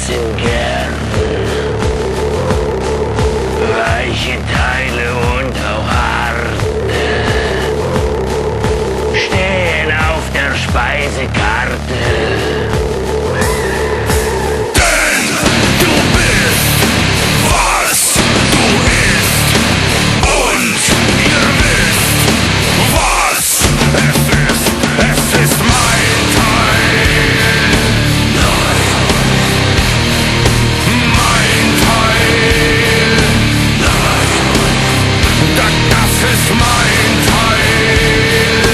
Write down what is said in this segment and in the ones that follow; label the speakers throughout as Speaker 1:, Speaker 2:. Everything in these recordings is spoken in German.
Speaker 1: weißen Gärten. Weiche Teile und auch harte stehen auf der Speisekarte.
Speaker 2: Denn du bist, was du isst. Und ihr wisst, was es ist. Es ist mein Teil. Mein Teil. Das ist mein Teil.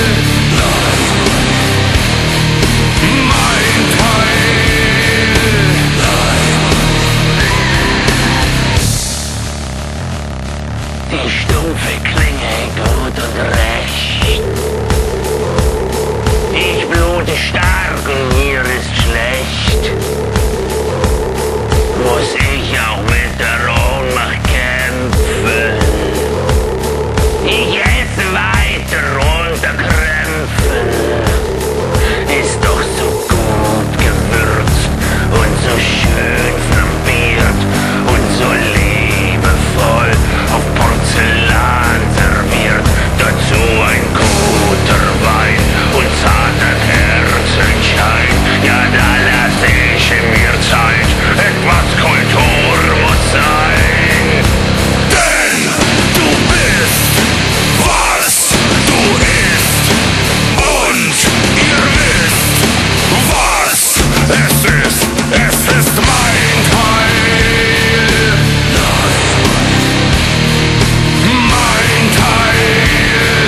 Speaker 2: Mein Teil.
Speaker 1: Die stumpfe Klinge, gut und recht. Ich blute stark und mir ist schlecht. Muss ich auch mit der Ohnmacht kämpfen? Ich esse weiter unter Krämpfen. Ist doch so gut gewürzt und so schön flambiert und so liebevoll auf Porzellan serviert. Dazu ein guter Wein und zarter Kerzenschein. Ja, da lasse ich mir Zeit. Etwas Kultur muss sein.
Speaker 2: Denn du bist, was du isst. Und ihr wisst, was es ist. Es ist mein Teil. Mein Teil.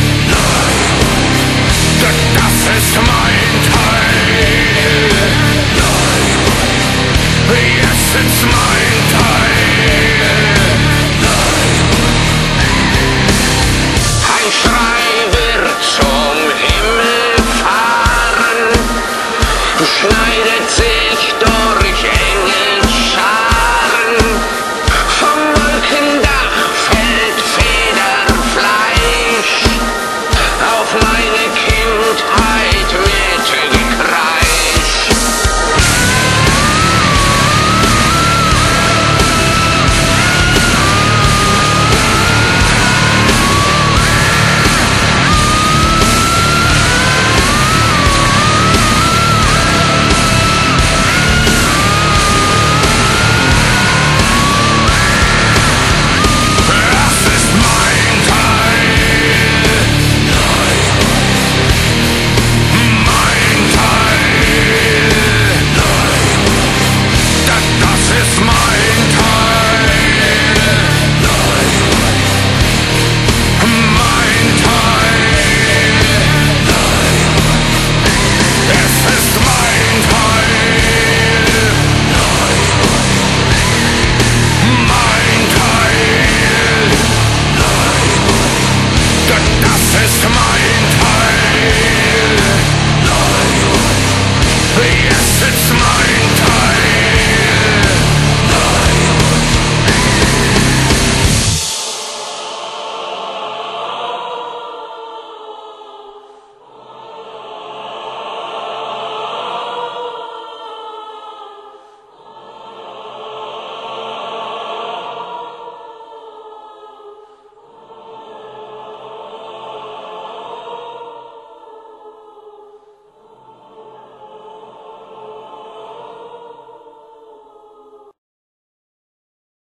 Speaker 2: Das ist mein Teil. Yes, it's mein Teil.
Speaker 1: Ein Schrei wird zum Himmel fahren, schneidet sich durch Engel